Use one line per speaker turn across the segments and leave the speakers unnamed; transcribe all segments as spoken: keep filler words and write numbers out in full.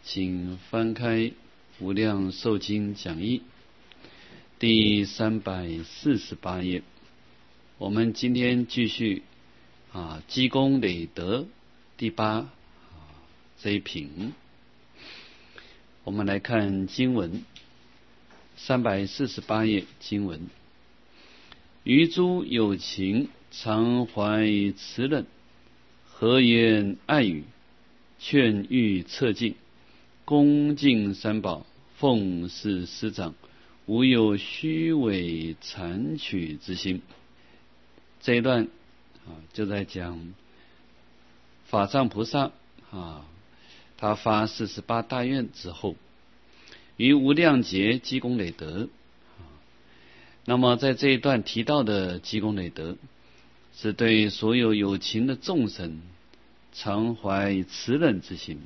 请翻开《无量寿经讲义》第三百四十八页。我们今天继续啊积功累德第八啊这一品。我们来看经文，三百四十八页经文：于诸有情常怀慈忍，和颜爱语，劝喻策进，恭敬三宝，奉事师长，无有虚伪谄取之心。这一段啊就在讲法藏菩萨啊，他发四十八大愿之后，于无量劫积功累德。那么在这一段提到的积功累德，是对所有有情的众生常怀慈忍之心，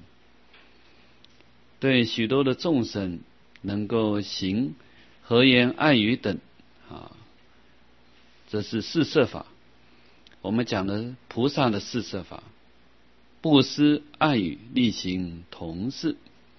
对许多的众生能够行和颜爱语等啊，这是四摄法。我们讲的菩萨的四摄法，布施、爱语、力行同事，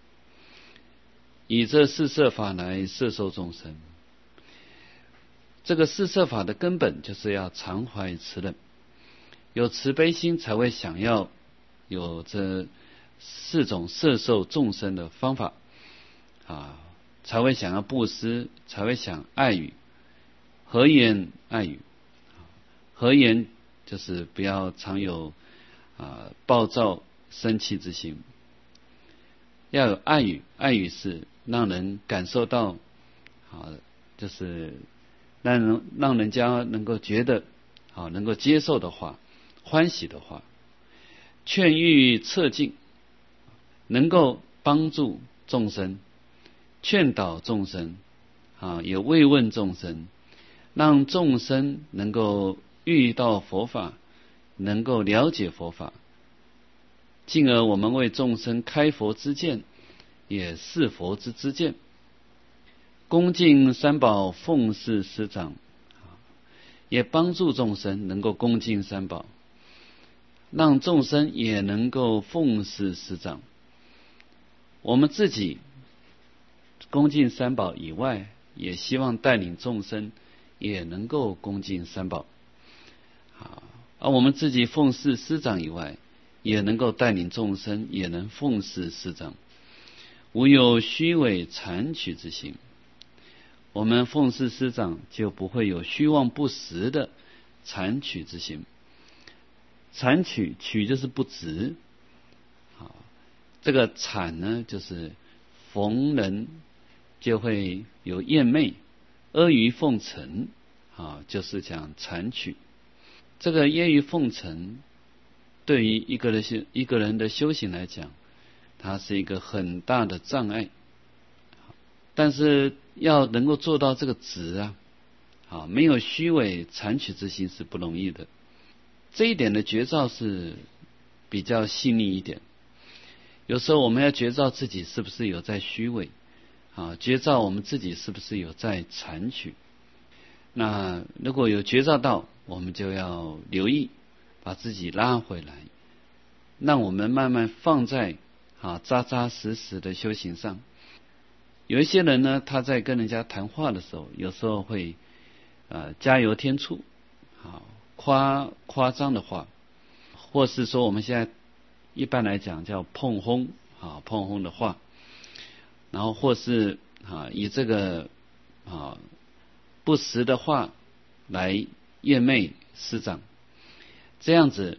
以这四摄法来摄受众生。这个四摄法的根本就是要常怀慈忍，有慈悲心才会想要有这四种摄受众生的方法啊，才会想要布施，才会想爱语，和颜爱语。和颜就是不要常有啊暴躁生气之心，要有爱语，爱语是让人感受到啊，就是让人让人家能够觉得啊能够接受的话，欢喜的话。劝喻策进，能够帮助众生，劝导众生啊，也慰问众生，让众生能够遇到佛法，能够了解佛法，进而我们为众生开佛之见，也示佛之知见。恭敬三宝，奉事师长，也帮助众生能够恭敬三宝，让众生也能够奉事师长。我们自己恭敬三宝以外，也希望带领众生也能够恭敬三宝。而我们自己奉事师长以外，也能够带领众生也能奉事师长，无有虚伪谄取之心。我们奉事师长就不会有虚妄不实的谄取之心。谄取，取就是不直，好，这个谄呢，就是逢人就会有厌昧，阿谀奉承，啊，就是讲谄取。这个阿谀奉承，对于一个人修一个人的修行来讲，它是一个很大的障碍。但是要能够做到这个直啊，啊，没有虚伪谄取之心是不容易的。这一点的觉照是比较细腻一点。有时候我们要觉照自己是不是有在虚伪啊，觉照我们自己是不是有在谄取。那如果有觉照到，我们就要留意，把自己拉回来，让我们慢慢放在啊扎扎实实的修行上。有一些人呢，他在跟人家谈话的时候，有时候会呃加油添醋，啊夸夸张的话，或是说我们现在一般来讲叫碰轰啊碰轰的话，然后或是啊以这个啊不实的话来谄媚师长，这样子，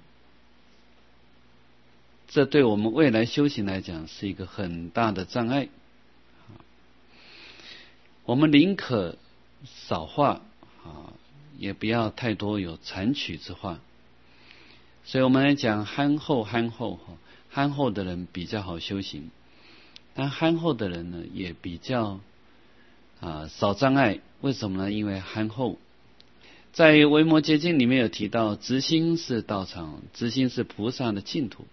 这对我们未来修行来讲是一个很大的障碍。我们宁可少话啊，也不要太多有谄取之话。所以我们来讲憨厚，憨厚憨厚的人比较好修行，但憨厚的人呢也比较啊少障碍。为什么呢？因为憨厚。在《维摩诘经》里面有提到，直心是道场，直心是菩萨的净土。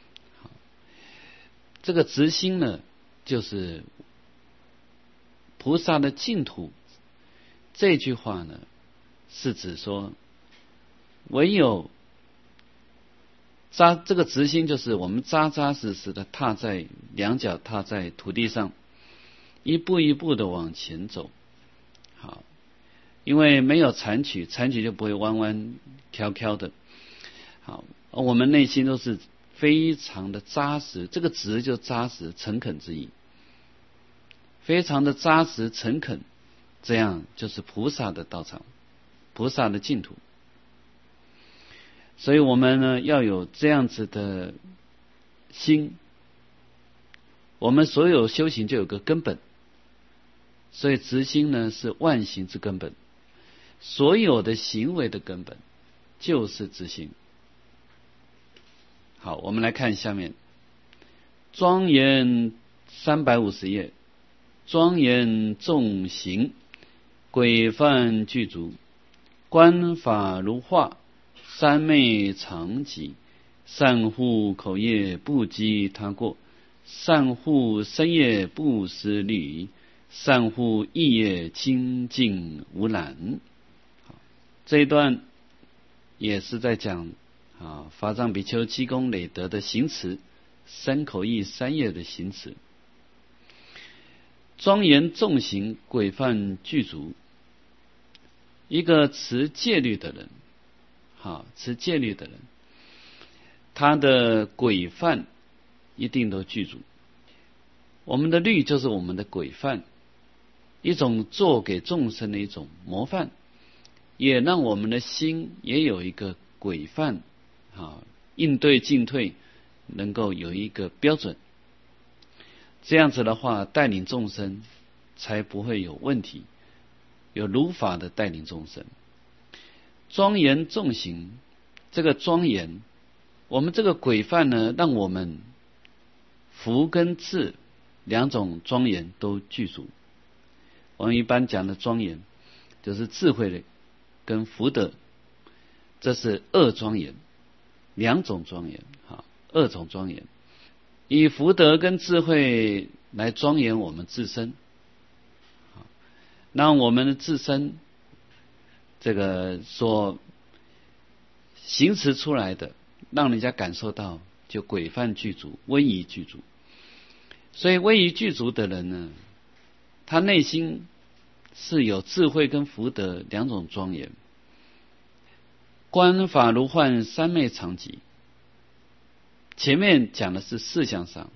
这个直心呢，就是菩萨的净土。这句话呢，是指说，唯有扎这个直心就是我们扎扎实实的踏在两脚踏在土地上，一步一步的往前走。好，因为没有残曲，残曲就不会弯弯飘飘的。好，我们内心都是非常的扎实，这个直就扎实诚恳之意，非常的扎实诚恳，这样就是菩萨的道场，菩萨的净土。所以我们呢要有这样子的心，我们所有修行就有个根本，所以直心呢是万行之根本，所有的行为的根本就是直心。好，我们来看下面，庄严三百五十页，庄严众行，规范具足，观法如画，三昧常寂，善护口业不击他过，善护身业不失律，善护意业清净无染。这一段也是在讲啊，法藏比丘积功累德的行持，身口意三业的行持。庄严众行，规范具足。一个持戒律的人，好，持戒律的人，他的规范一定都具足。我们的律就是我们的规范，一种做给众生的一种模范，也让我们的心也有一个规范，啊，应对进退能够有一个标准。这样子的话，带领众生才不会有问题，有如法的带领众生。庄严众行，这个庄严，我们这个规范呢，让我们福跟智两种庄严都具足。我们一般讲的庄严，就是智慧的跟福德，这是二庄严，两种庄严，哈，二种庄严。以福德跟智慧来庄严我们自身，让我们的自身这个所行持出来的，让人家感受到就规范具足，威仪具足。所以威仪具足的人呢，他内心是有智慧跟福德两种庄严。观法如幻，三昧常寂。前面讲的是事项上，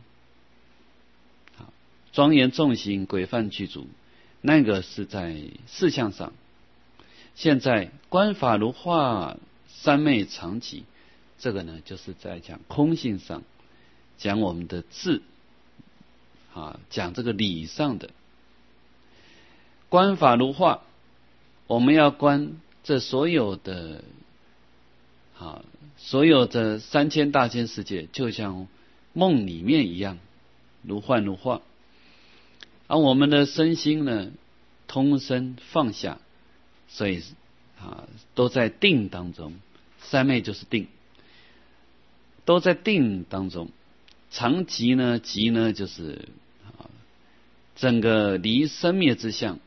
庄严众行，规范具足，那个是在事项上。现在观法如画，三昧常寂，这个呢就是在讲空性上，讲我们的智，啊，讲这个理上的。观法如画，我们要观这所有的啊，所有的三千大千世界，就像梦里面一样，如幻如画。而我们的身心呢，通身放下，所以啊，都在定当中。三昧就是定，都在定当中。常寂呢，寂呢就是啊，整个离生灭之相，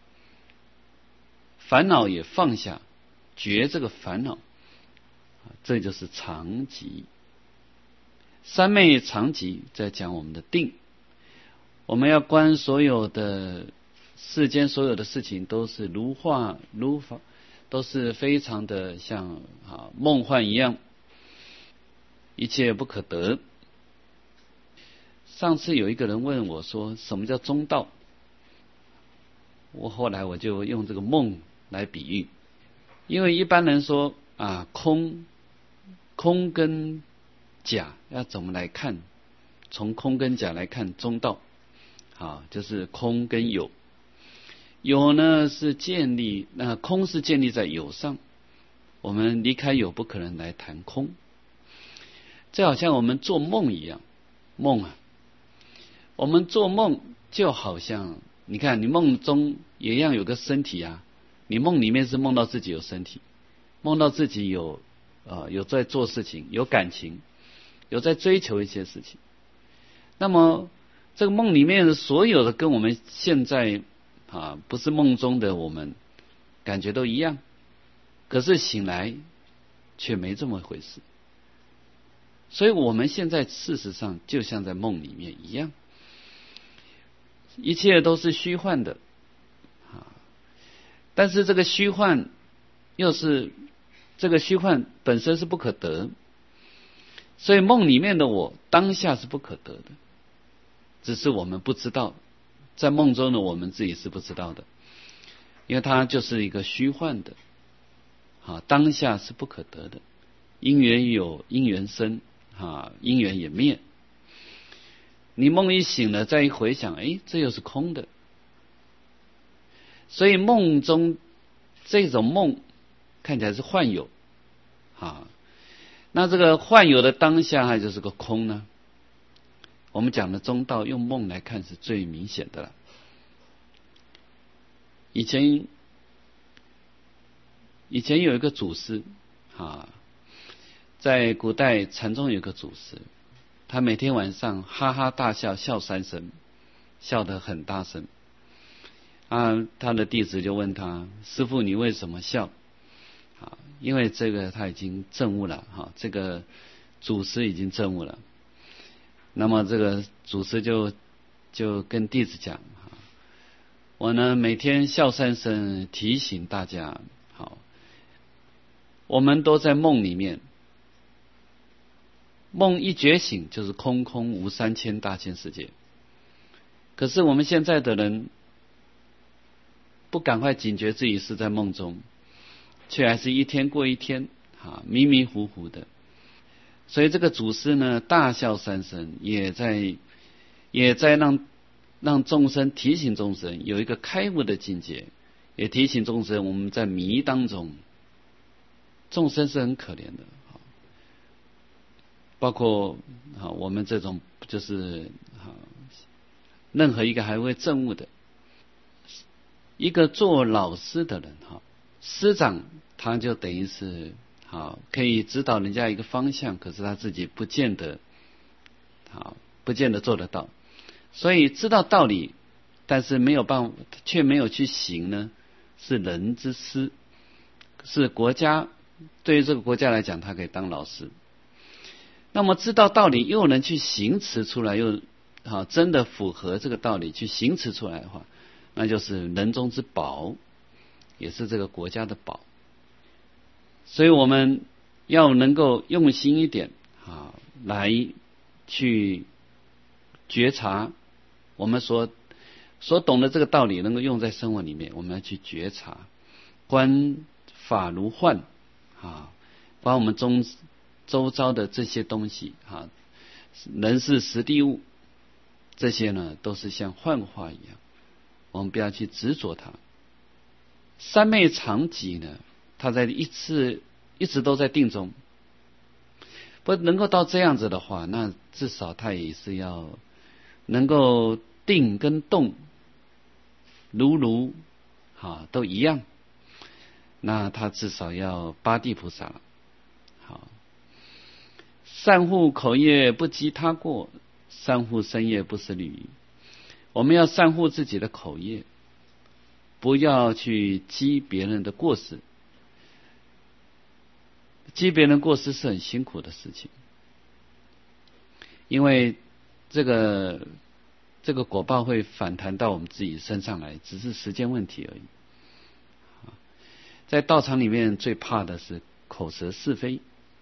烦恼也放下，绝这个烦恼。这就是常寂。三昧常寂在讲我们的定，我们要观所有的世间所有的事情都是如画如法，都是非常的像啊梦幻一样，一切不可得。上次有一个人问我说什么叫中道，我后来我就用这个梦来比喻，因为一般人说啊空空跟假要怎么来看，从空跟假来看中道，啊，就是空跟有。有呢是建立，那空是建立在有上，我们离开有不可能来谈空。这好像我们做梦一样，梦啊，我们做梦就好像你看你梦中也一样有个身体啊，你梦里面是梦到自己有身体，梦到自己有呃有在做事情，有感情，有在追求一些事情。那么这个梦里面的所有的跟我们现在啊不是梦中的我们感觉都一样，可是醒来却没这么回事。 所以我们现在事实上就像在梦里面一样，一切都是虚幻的啊。但是这个虚幻又是这个虚幻本身是不可得，所以梦里面的我当下是不可得的，只是我们不知道，在梦中的我们自己是不知道的，因为它就是一个虚幻的啊，当下是不可得的，因缘有因缘生啊，因缘也灭。你梦一醒了，再一回想，哎，这又是空的。所以梦中这种梦看起来是幻有啊，那这个幻有的当下它就是个空呢。我们讲的中道用梦来看是最明显的了。以前以前有一个祖师啊，在古代禅宗有个祖师，他每天晚上哈哈大笑，笑三声，笑得很大声啊。他的弟子就问他：师父，你为什么笑？啊，因为这个他已经证悟了哈，这个祖师已经证悟了。那么这个祖师就就跟弟子讲：我呢每天笑三声，提醒大家，好，我们都在梦里面，梦一觉醒就是空空无三千大千世界。可是我们现在的人不赶快警觉自己是在梦中，却还是一天过一天啊，迷迷糊糊的。所以这个祖师呢大笑三声，也在也在让让众生提醒众生有一个开悟的境界，也提醒众生我们在迷当中，众生是很可怜的，包括啊我们这种就是啊任何一个还未证悟的，一个做老师的人哈，师长他就等于是好可以指导人家一个方向，可是他自己不见得好不见得做得到。所以知道道理，但是没有办法，却没有去行呢，是人之师，是国家对于这个国家来讲，他可以当老师。那么知道道理又能去行持出来，又好真的符合这个道理去行持出来的话，那就是人中之宝，也是这个国家的宝。所以我们要能够用心一点啊，来去觉察我们所所懂的这个道理能够用在生活里面，我们要去觉察，观法如幻啊，把我们中周遭的这些东西啊，人事时地物，这些呢都是像幻化一样，我们不要去执着它。三昧常寂呢，他在一次一直都在定中，不能够到这样子的话，那至少他也是要能够定跟动如如啊都一样，那他至少要八地菩萨了。好，善护口业不积他过，善护身业不思虑。我们要善护自己的口业，不要去积别人的过失。积别人过失是很辛苦的事情，因为这个这个果报会反弹到我们自己身上来，只是时间问题而已。在道场里面最怕的是口舌是非，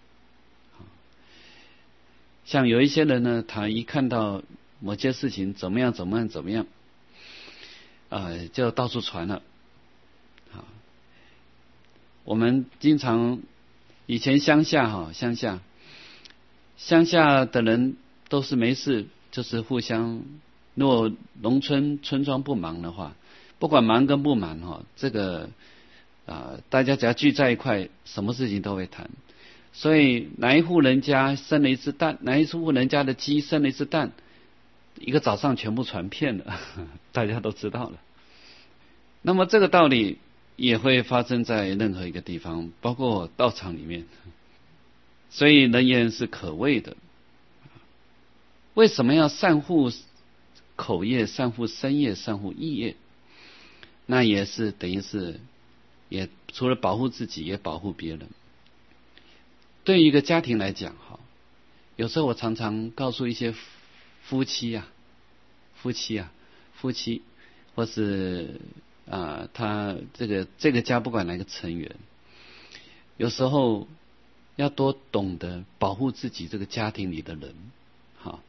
像有一些人呢，他一看到某些事情怎么样怎么样怎么样，呃，就到处传了。啊，我们经常以前乡下哈，乡下乡下的人都是没事，就是互相，如果农村村庄不忙的话，不管忙跟不忙哈，这个啊、呃，大家只要聚在一块，什么事情都会谈。所以哪一户人家生了一只蛋，哪一户人家的鸡生了一只蛋，一个早上全部传遍了，大家都知道了。那么这个道理也会发生在任何一个地方，包括道场里面。所以人言是可畏的。为什么要善护口业、善护身业、善护意业？那也是等于是也除了保护自己，也保护别人。对于一个家庭来讲哈， 有时候我常常告诉一些夫妻啊，夫妻啊，夫妻，或是啊、呃，他这个这个家不管哪个成员，有时候要多懂得保护自己这个家庭里的人。好，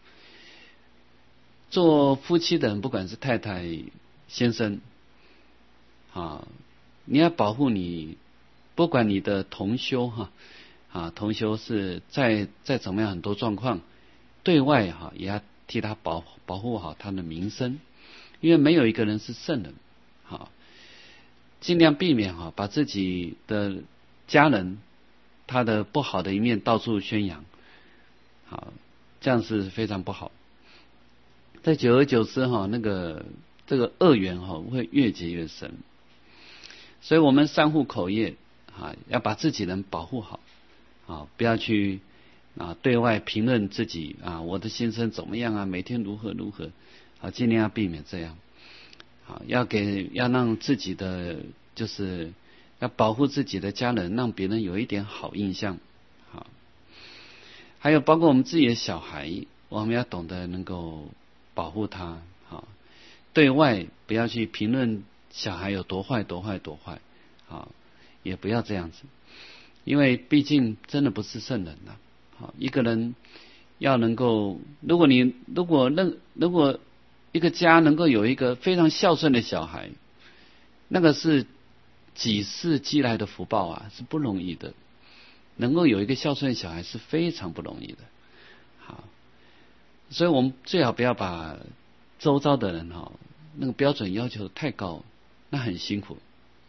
做夫妻的人，不管是太太、先生，啊，你要保护你，不管你的同修哈，啊，同修是在在怎么样很多状况，对外哈也要替他保保护好他的名声，因为没有一个人是圣人，好，尽量避免哈把自己的家人他的不好的一面到处宣扬，好，这样是非常不好。在久而久之哈，那个这个恶缘哈会越结越深，所以我们三护口业啊，要把自己人保护好啊，不要去啊对外评论自己啊，我的先生怎么样啊，每天如何如何啊，尽量要避免这样啊，要给要让自己的就是要保护自己的家人，让别人有一点好印象啊。还有包括我们自己的小孩，我们要懂得能够保护他，好，对外不要去评论小孩有多坏多坏多坏，好，也不要这样子，因为毕竟真的不是圣人呐。好，一个人要能够，如果你如果任如果一个家能够有一个非常孝顺的小孩，那个是几世积来的福报啊，是不容易的。能够有一个孝顺的小孩是非常不容易的。好，所以我们最好不要把周遭的人哈那个标准要求太高，那很辛苦。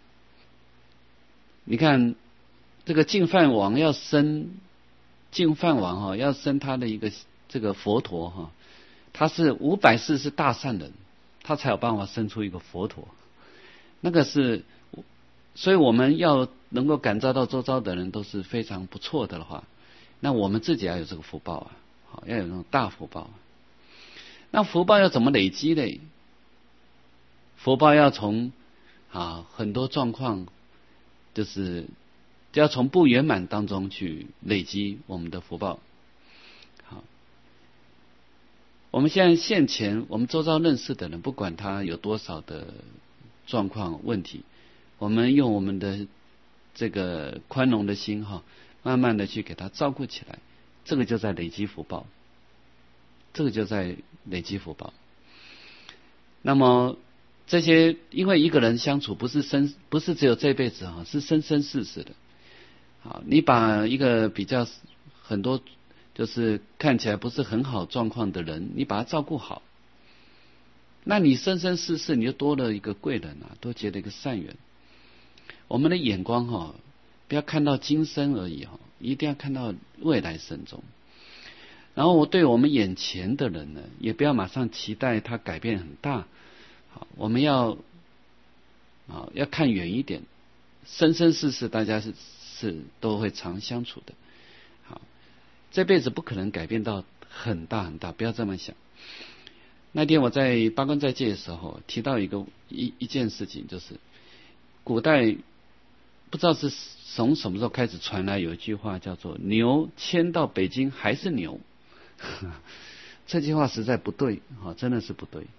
你看这个净饭王要生净饭王哈，要生他的一个这个佛陀哈，他是五百世是大善人，他才有办法生出一个佛陀。那个是，所以我们要能够感召到周遭的人都是非常不错的话，那我们自己要有这个福报啊，好，要有那种大福报。那福报要怎么累积呢？福报要从啊很多状况，就是要从不圆满当中去累积我们的福报。好，我们现在现前我们周遭认识的人，不管他有多少的状况问题，我们用我们的这个宽容的心哈，慢慢的去给他照顾起来，这个就在累积福报，这个就在累积福报。那么这些，因为一个人相处不是生，不是只有这辈子哈，是生生世世的。好，你把一个比较很多就是看起来不是很好状况的人，你把他照顾好，那你生生世世你就多了一个贵人啊，多结了一个善缘。我们的眼光哈，不要看到今生而已哈，一定要看到未来生中。然后我对我们眼前的人呢，也不要马上期待他改变很大。好，我们要啊要看远一点，生生世世大家是是都会常相处的。好，这辈子不可能改变到很大很大，不要这么想。那天我在八关斋戒的时候提到一个一一件事情，就是古代不知道是从什么时候开始传来有一句话叫做牛迁到北京还是牛。这句话实在不对，真的是不对。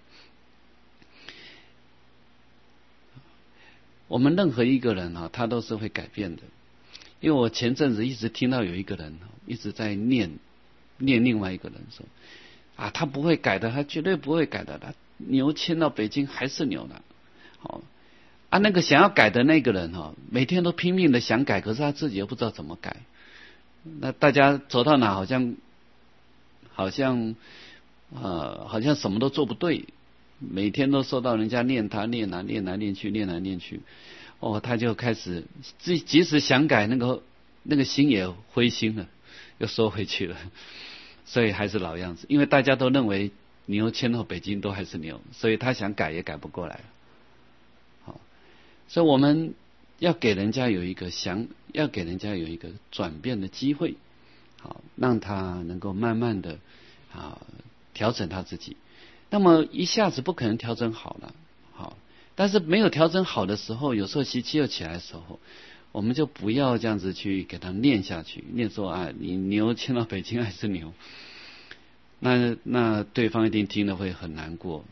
我们任何一个人他都是会改变的。因为我前阵子一直听到有一个人一直在念念另外一个人说啊，他不会改的，他绝对不会改的，他牛迁到北京还是牛的。好啊，那个想要改的那个人哈，每天都拼命的想改，可是他自己又不知道怎么改。那大家走到哪好像好像呃好像什么都做不对，每天都受到人家念他念来念来念去念来念去，哦，他就开始即即使想改，那个那个心也灰心了，又收回去了，所以还是老样子。因为大家都认为牛迁到北京都还是牛，所以他想改也改不过来了。好，所以我们要给人家有一个想，要给人家有一个转变的机会，好，让他能够慢慢的啊调整他自己。那么一下子不可能调整好了，好，但是没有调整好的时候，有时候习气又起来的时候， 我们就不要这样子去给他念下去，念说啊，你牛迁到北京还是牛，那那对方一定听了会很难过。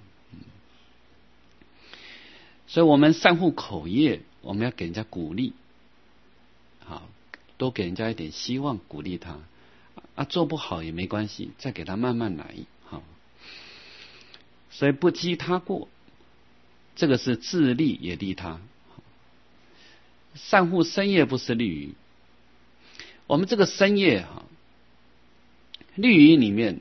所以我们善护口业，我们要给人家鼓励，好，多给人家一点希望，鼓励他啊，做不好也没关系，再给他慢慢来，好。所以不积他过，这个是自利也利他。善护身业不是利于我们这个身业哈，利于里面，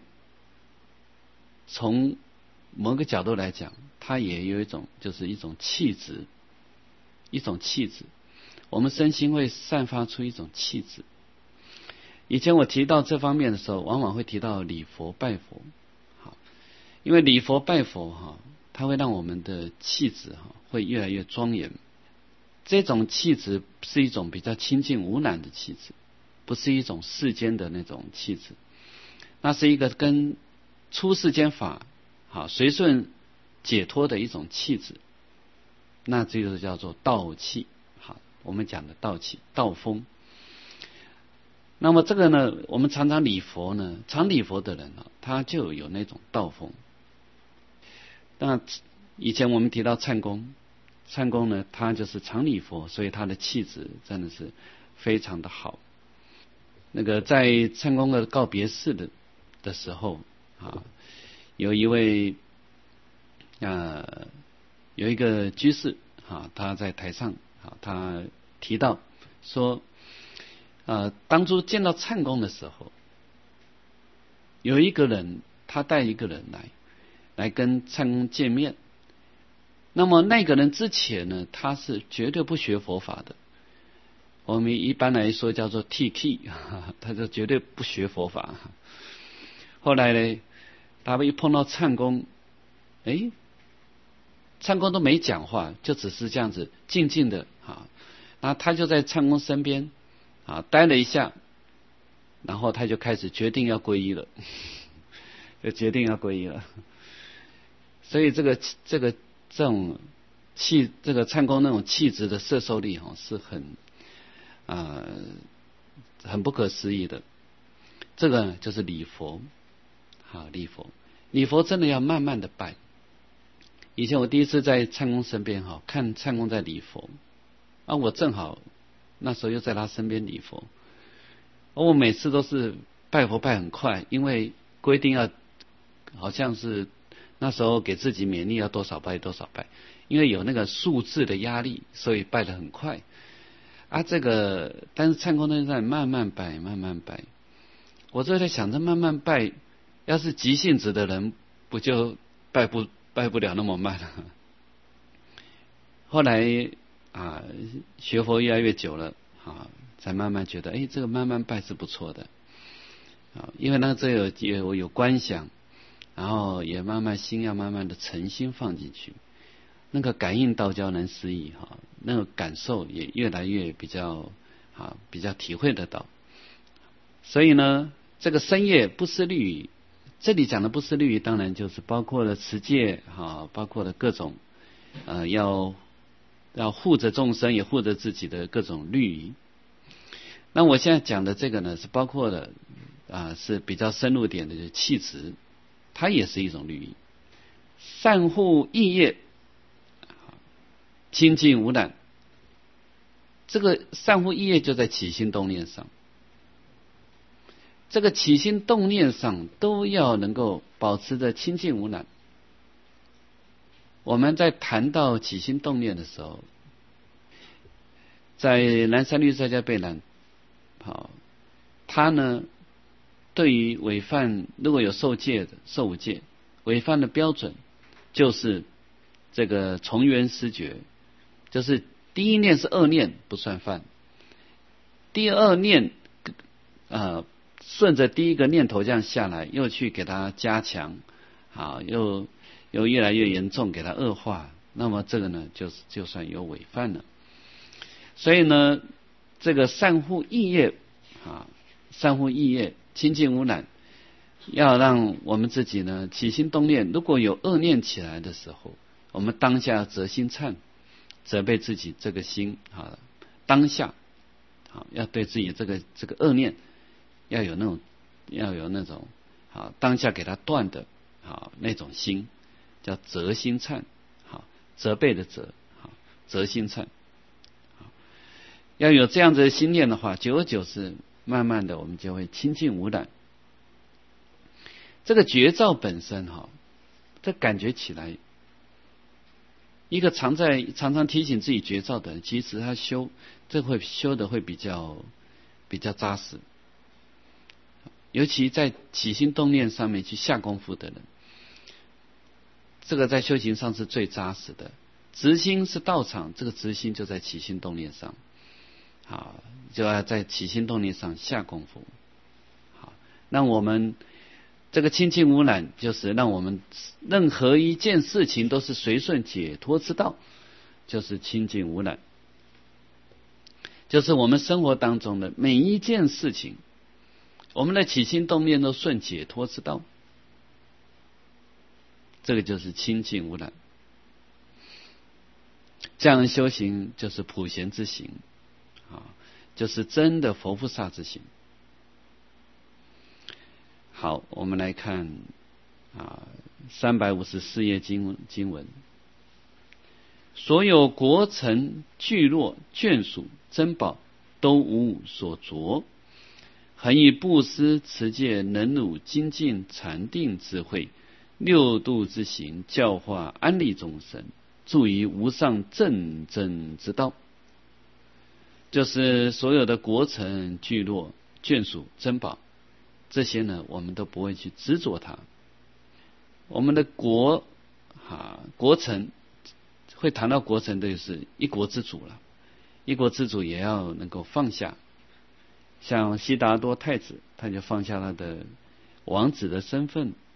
从某个角度来讲，它也有一种就是一种气质，一种气质。我们身心会散发出一种气质。以前我提到这方面的时候，往往会提到礼佛拜佛，好，因为礼佛拜佛哈，它会让我们的气质哈会越来越庄严。这种气质是一种比较清净无染的气质，不是一种世间的那种气质，那是一个跟出世间法好随顺解脱的一种气质，那这就是叫做道气。好，我们讲的道气道风。那么这个呢，我们常常礼佛呢，常礼佛的人呢，他就有那种道风。那以前我们提到忏公，忏公呢，他就是常礼佛，所以他的气质真的是非常的好。那个在忏公的告别式的的时候啊，有一位呃有一个居士啊，他在台上啊，他提到说，呃，当初见到忏公的时候，有一个人他带一个人来，来跟忏公见面。那么那个人之前呢，他是绝对不学佛法的，我们一般来说叫做 T K， 他就绝对不学佛法。后来呢，他们一碰到忏公，哎，忏公都没讲话，就只是这样子静静的啊，然后他就在忏公身边啊待了一下，然后他就开始决定要皈依了，就决定要皈依了。所以这个这个这种气，这个忏公那种气质的摄受力哈，是很啊、呃、很不可思议的。这个呢就是礼佛，好礼佛，礼佛真的要慢慢的拜。以前我第一次在忏公身边哈，看忏公在礼佛，啊，我正好那时候又在他身边礼佛，我每次都是拜佛拜很快，因为规定要好像是那时候给自己勉励要多少拜多少拜，因为有那个数字的压力，所以拜得很快啊。这个但是忏公那在慢慢拜慢慢拜，我就在想着慢慢拜，要是急性子的人不就拜不拜不了那么慢了。后来啊，学佛越来越久了啊，才慢慢觉得，哎，这个慢慢拜是不错的啊，因为那这有有有观想，然后也慢慢心要慢慢的诚心放进去，那个感应道交能思议哈，那个感受也越来越比较啊比较体会得到。所以呢，这个身业不思虑于，这里讲的不思虑于，当然就是包括了持戒哈，包括了各种呃要要护着众生，也护着自己的各种律仪。那我现在讲的这个呢，是包括了啊是比较深入点的，就是气质，它也是一种律仪。善护意业，清净无染。这个善护意业就在起心动念上，这个起心动念上都要能够保持着清净无染。我们在谈到起心动念的时候，在南山律在家贝兰，好，他呢对于违犯如果有受戒的受五戒违犯的标准，就是这个从缘失觉，就是第一念是恶念不算犯，第二念呃顺着第一个念头这样下来，又去给它加强，好，又又越来越严重，给它恶化，那么这个呢就是就算有违犯了。所以呢，这个善护意业啊，善护意业清净无染，要让我们自己呢起心动念，如果有恶念起来的时候，我们当下择心忏，责备自己这个心啊，当下好，要对自己这个这个恶念要有那种要有那种好当下给他断的好那种心，叫责心忏，好责备的责，好责心忏。要有这样子的心念的话，久而久之，慢慢的我们就会清净无染。这个觉照本身哈，这感觉起来，一个常在常常提醒自己觉照的人，其实他修这会修的会比较比较扎实，尤其在起心动念上面去下功夫的人，这个在修行上是最扎实的。执心是道场，这个执心就在起心动念上。好，就要在起心动念上下功夫。好，那我们这个清净无染，就是让我们任何一件事情都是随顺解脱之道，就是清净无染。就是我们生活当中的每一件事情，我们的起心动念都顺解脱之道，这个就是清净无染。这样的修行就是普贤之行。啊，就是真的佛菩萨之行。好，我们来看啊，三百五十四页经经文，所有国城聚落眷属珍宝都无所着，恒以布施持戒能辱精进禅定智慧六度之行，教化安利众生，助于无上正真之道。就是所有的国城聚落眷属珍宝，这些呢我们都不会去执着它。我们的国啊国城，会谈到国城的就是一国之主了，一国之主也要能够放下。像悉达多太子，他就放下他的王子的身份，